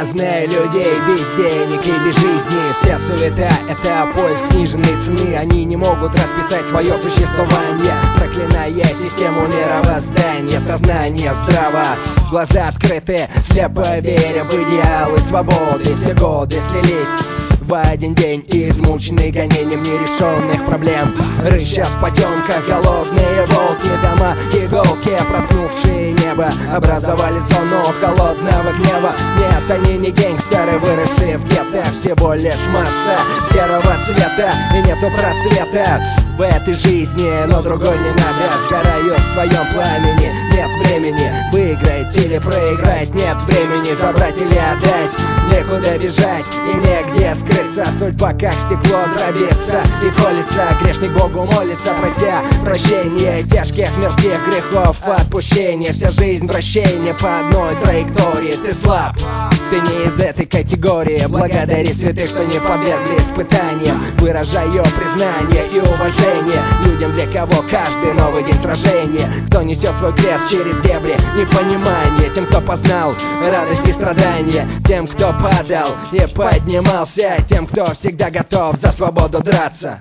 Я знаю людей без денег и без жизни. Вся суета — это поиск сниженной цены. Они не могут расписать свое существование, проклиная систему мировоздания. Сознание здраво, глаза открыты, слепо веря в идеалы свободы. Все годы слились в один день, измученный гонением нерешенных проблем. Рычат в потемках голодные волки. Дома иголки, проткнувшие небо, образовали зону холодного гнева. Нет, они не гангстеры, выросшие в гетто. Всего лишь масса серого цвета, и нету просвета в этой жизни, но другой не надо. Сгорают в своем пламени. Нет времени выиграть или проиграть. Нет времени забрать или отдать. Некуда бежать и негде скрыться. Судьба как стекло дробится и колется. Грешник Богу молится, прося прощения тяжких мирских грехов, отпущения. Вся жизнь вращение по одной траектории. Ты слаб, ты не из этой категории. Благодари святых, что не подвергли испытаниям. Выражаю признание и уважение людям, для кого каждый новый день сражения. Кто несет свой крест через дебри непонимания. Тем, кто познал радость и страдания. Тем, кто падал и поднимался. Тем, кто всегда готов за свободу драться.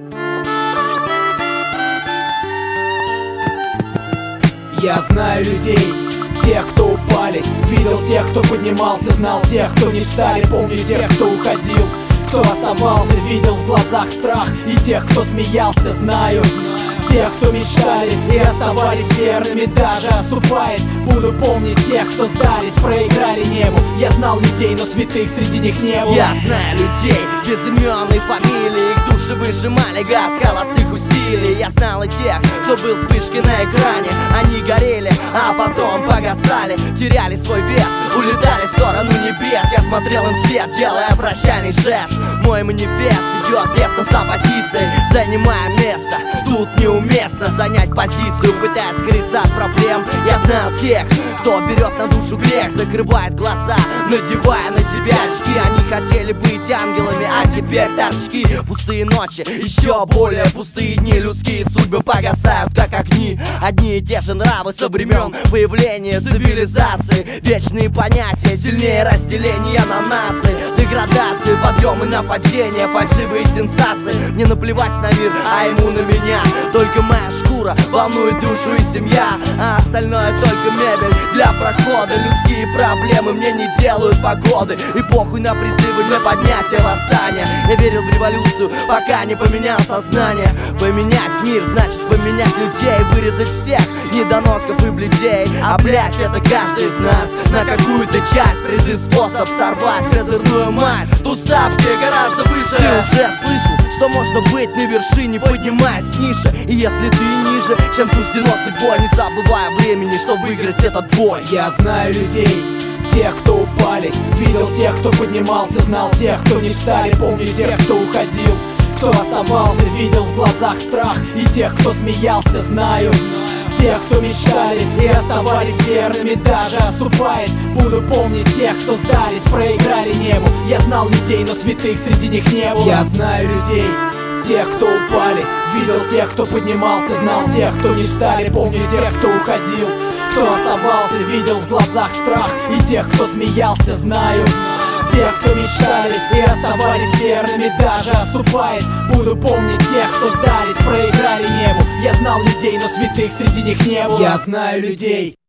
Я знаю людей, тех, кто упали, видел тех, кто поднимался, знал тех, кто не встали, помню тех, кто уходил, кто оставался, видел в глазах страх, и тех, кто смеялся, знаю тех, кто мечтали и оставались верными, даже оступаясь. Буду помнить тех, кто сдались, проиграли небу. Я знал людей, но святых среди них не было. Я знаю людей без имен и фамилий. Их души выжимали газ холостых усилий. Я знал и тех, кто был вспышкой на экране. Они горели, а потом погасали, теряли свой вес, улетали в сторону небес. Я смотрел им вслед, делая прощальный жест. Мой манифест идет тесно с оппозицией, занимая место. Тут неуместно занять позицию, пытаясь скрыться от проблем. Я знал тех, кто берет на душу грех, закрывает глаза, надевая на себя очки. Они хотели быть ангелами, а теперь торчки. Пустые ночи, еще более пустые дни. Людские судьбы погасают, как огни. Одни и те же нравы со времен появления цивилизации. Вечные понятия, сильнее разделения на нации. Деградации, подъемы, нападения, фальшивые сенсации. Мне наплевать на мир, а ему на меня. Только моя шкура волнует душу и семья, а остальное только мебель для прохода. Людские проблемы мне не делают погоды, и похуй на призывы для поднятия восстания. Я верил в революцию, пока не поменял сознание. Поменять мир значит поменять людей, вырезать всех недоносков и блядей. А блять, это каждый из нас на какую-то часть. Призыв способ сорвать козырную мазь. Тусовки гораздо выше. Ты уже слышал, что можно быть на вершине, поднимаясь ниже. И если ты ниже, чем суждено судьбой, не забывая времени, чтобы выиграть этот бой. Я знаю людей, тех, кто упали, видел тех, кто поднимался, знал тех, кто не встали, помню тех, кто уходил, кто оставался, видел в глазах страх, и тех, кто смеялся, знаю тех, кто мечтали и оставались верными, даже оступаясь. Буду помнить тех, кто сдались, проиграли небу. Я знал людей, но святых среди них не было. Я знаю людей, тех, кто упали, видел тех, кто поднимался, знал тех, кто не встали, помню тех, кто уходил, кто оставался, видел в глазах страх, и тех, кто смеялся, знаю тех, кто мечтали и оставались верными, даже оступаясь. Буду помнить тех, кто сдались, проиграли небу. Я знал людей, но святых среди них не было. Я знаю людей.